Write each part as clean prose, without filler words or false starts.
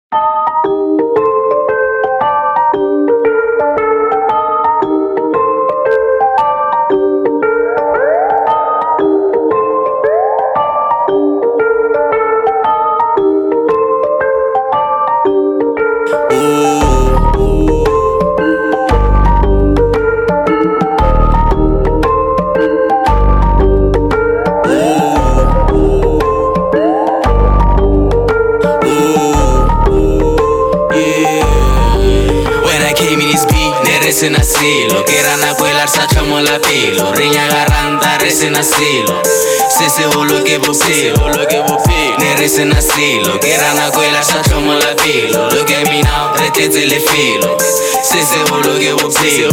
Recién asilo, quieran abuelar, sachamos la pilo. Riña garanta, recién asilo. Se lo que vos pilo. Ne recién asilo, quieran abuelar, sachamos la pilo. Lo que mi now, retete le filo. Se lo que vos pilo.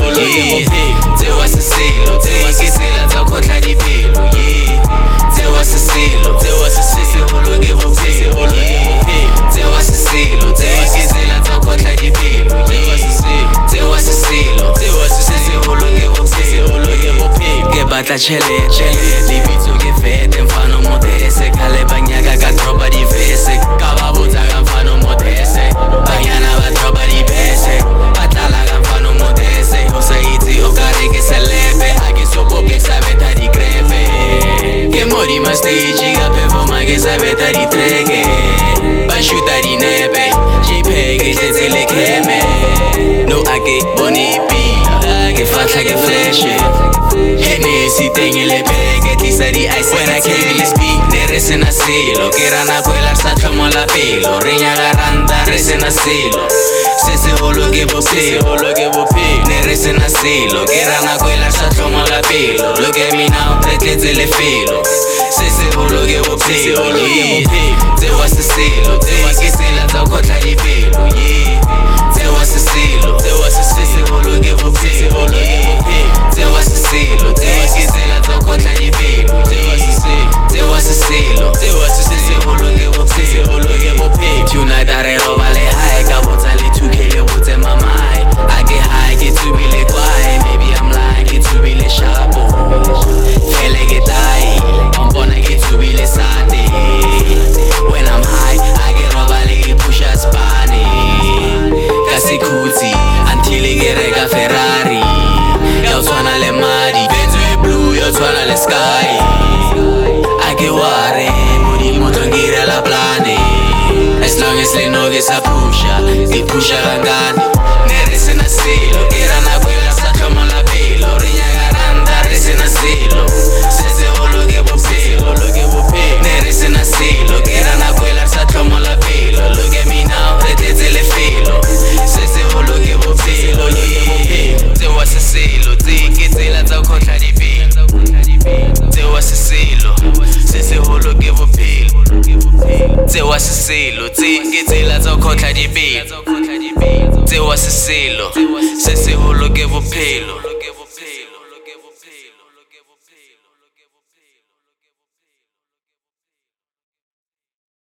Te vas a asilo, te vas a asilo, te vas a di pilo. Te vas a asilo, te vas a asilo, lo que vos pilo. Te vas a asilo, te vas a asilo, te vas a di pilo. Te vas a asilo, te vas a asilo, lo que vos pilo. Que bata chele, libito che fete, mfano modese. Cale bagnaga che troppa di vese. Cava butta che mfano modese. Bagnana va troppa di pese. Batala che mfano modese. O sei zio care che se leve. A che so poche saveta di crepe. Che mori ma stage che bevo ma che saveta di treghe. Basciuta di neve. JPEG che te le creme. No a che boni pila. Che faccia che flash. Hennessy tengo le peghe, ti sei di ice. When I came in this beat, ne recién asilo. Quieran abuelar, sachamos la pilo. Riña garanta, recién asilo. Se lo que vos pilo. Ne recién asilo. Quieran abuelar, sachamos la pilo. Lo que mi now, retete le filo. Se lo que vos pilo. Te vas a asilo, te vas a asilo, te vas a di pilo. Te vas a asilo, te vas a asilo, lo que vos pilo. Te vas a asilo, te vas a asilo, te vas a di pilo. Te vas a asilo, te vas a asilo, lo que vos pilo. Tonight I roba le high, cabota le 2K le bote mamai. I get high, get to be le guay. Maybe I'm lying, get to be le shapo. Fele get high, I'm gonna get to be le sate. When I'm high, I get roba le push a spani. Kasi kuti, until I get rega Ferrari. Yo suona le mari, vedo e blu, io suona le sky. I get ware, mori motongire alla plane. As long as le noghe sa pusha, si pusha rangani. Ne recién asilo, che era una quella sacciamo la pilo. Riña garanta, recién asilo. Se lo che vos pilo. Ne recién asilo, che era una quella sacciamo la pilo. Lo che mi now, retete le filo. Se lo che vos pilo. Te vas a asilo, te che te la zau contra di pilo. Te vas a asilo, se lo che vos pilo. Te vas a asilo, te che te la zau contra di pilo. Te vas a asilo, se lo che vos pilo.